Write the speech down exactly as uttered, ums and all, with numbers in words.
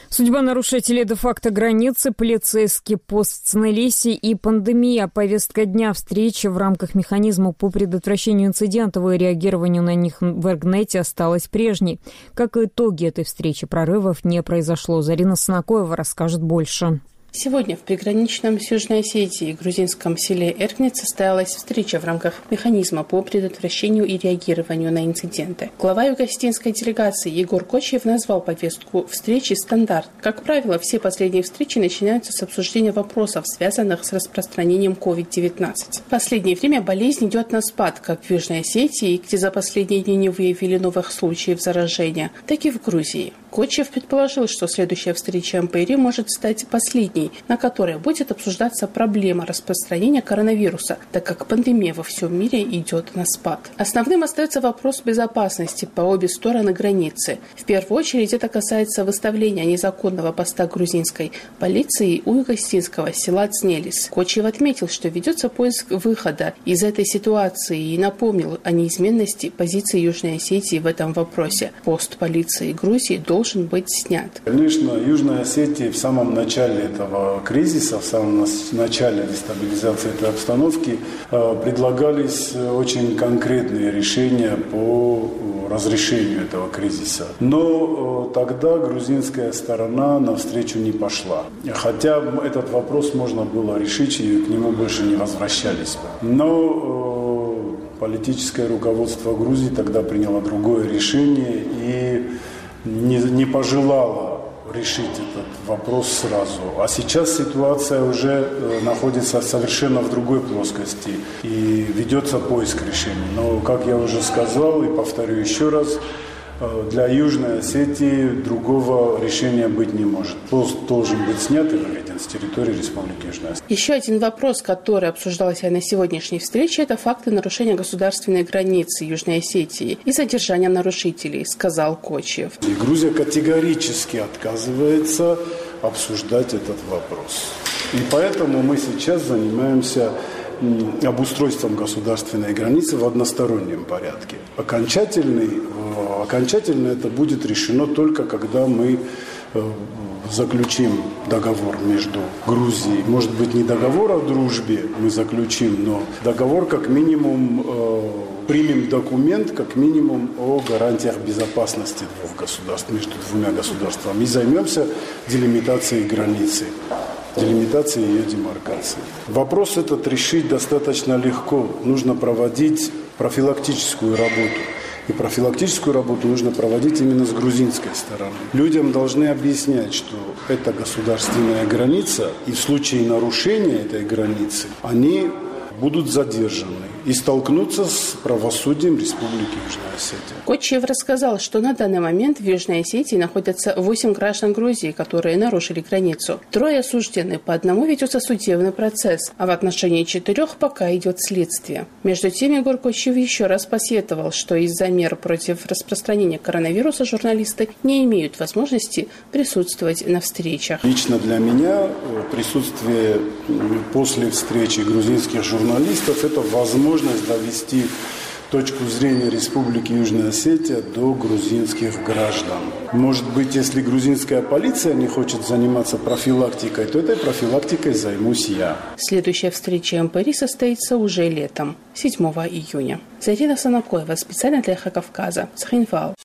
Судьба нарушителей де-факто границы, полицейский пост в Цнелисе и пандемия. Повестка дня встречи в рамках механизма по предотвращению инцидентов и реагированию на них в Эргнете осталась прежней. Как и итоги этой встречи, прорывов не произошло. Зарина Санакоева расскажет больше. Сегодня в приграничном с Южной Осетией и грузинском селе Эргнет состоялась встреча в рамках механизма по предотвращению и реагированию на инциденты. Глава юго-осетинской делегации Егор Кочиев назвал повестку встречи «Стандарт». Как правило, все последние встречи начинаются с обсуждения вопросов, связанных с распространением ковид девятнадцать. В последнее время болезнь идет на спад, как в Южной Осетии, где за последние дни не выявили новых случаев заражения, так и в Грузии. Кочиев предположил, что следующая встреча эм пэ эр и может стать последней, на которой будет обсуждаться проблема распространения коронавируса, так как пандемия во всем мире идет на спад. Основным остается вопрос безопасности по обе стороны границы. В первую очередь это касается выставления незаконного поста грузинской полиции у юго-осетинского села Цнелис. Кочиев отметил, что ведется поиск выхода из этой ситуации и напомнил о неизменности позиции Южной Осетии в этом вопросе. Пост полиции Грузии должен должен быть снят. Конечно, Южная Осетия в самом начале этого кризиса, в самом начале дестабилизации этой обстановки предлагались очень конкретные решения по разрешению этого кризиса. Но тогда грузинская сторона навстречу не пошла. Хотя этот вопрос можно было решить и к нему больше не возвращались. Но политическое руководство Грузии тогда приняло другое решение и Не, не пожелала решить этот вопрос сразу. А сейчас ситуация уже находится совершенно в другой плоскости и ведется поиск решений. Но, как я уже сказал и повторю еще раз, для Южной Осетии другого решения быть не может. Пост должен быть снят и выведен с территории Республики Южная Осетия. Еще один вопрос, который обсуждался на сегодняшней встрече, это факты нарушения государственной границы Южной Осетии и задержания нарушителей, сказал Кочиев. И Грузия категорически отказывается обсуждать этот вопрос. И поэтому мы сейчас занимаемся обустройством государственной границы в одностороннем порядке. Окончательный, окончательно это будет решено только когда мы заключим договор между Грузией. Может быть, не договор о дружбе мы заключим, но договор как минимум, примем документ как минимум о гарантиях безопасности двух государств, между двумя государствами и займемся делимитацией границы. делимитации и ее демаркации. Вопрос этот решить достаточно легко. Нужно проводить профилактическую работу. И профилактическую работу нужно проводить именно с грузинской стороны. Людям должны объяснять, что это государственная граница, и в случае нарушения этой границы они будут задержаны и столкнутся с правосудием Республики Южная Осетия. Кочиев рассказал, что на данный момент в Южной Осетии находятся восемь граждан Грузии, которые нарушили границу. Трое осуждены, по одному ведется судебный процесс, а в отношении четырех пока идет следствие. Между тем, Егор Кочиев еще раз посетовал, что из-за мер против распространения коронавируса журналисты не имеют возможности присутствовать на встречах. Лично для меня присутствие после встречи грузинских журналистов – это возможность довести точку зрения Республики Южная Осетия до грузинских граждан. Может быть, если грузинская полиция не хочет заниматься профилактикой, то этой профилактикой займусь я. Следующая встреча эм пэ эр и состоится уже летом, седьмого июня. Зарина Санакоева, специально для Эхо Кавказа, Сахинвал.